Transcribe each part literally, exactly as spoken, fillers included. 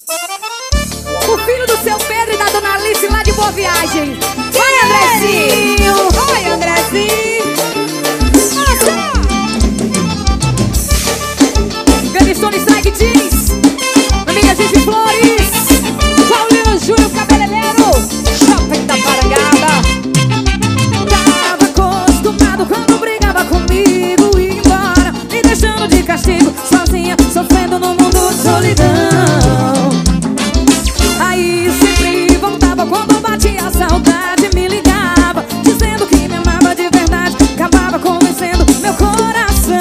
O filho do seu Pedro e da dona Alice lá de Boa Viagem. Vai, Andrezinho! Vai, Andrezinho! Gavistone Strike Jeans, amiga Gigi Flores, Paulinho Júnior Cabeleireiro, Shopping da Parangaba. Tava acostumado quando brigava comigo e ia embora, me deixando de castigo, sozinha, sofrendo no mundo de solidão. Aí sempre voltava quando batia a saudade, me ligava, dizendo que me amava de verdade, acabava convencendo meu coração.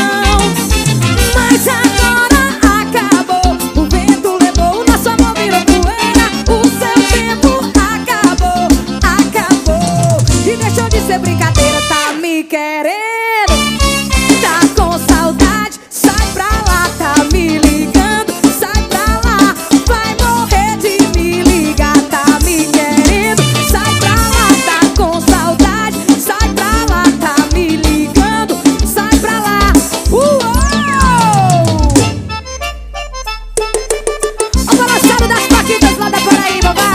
Mas agora acabou, o vento levou, o nosso amor virou poeira, o seu tempo acabou, acabou. E deixou de ser brincadeira, tá me querendo, tá com saudade, sai pra lá, tá me ligando, sai pra lá, vai morrer de me ligar, tá me querendo, sai pra lá, tá com saudade, sai pra lá, tá me ligando, sai pra lá. Uou! O balançado das paquitas lá da Paraíba, vai!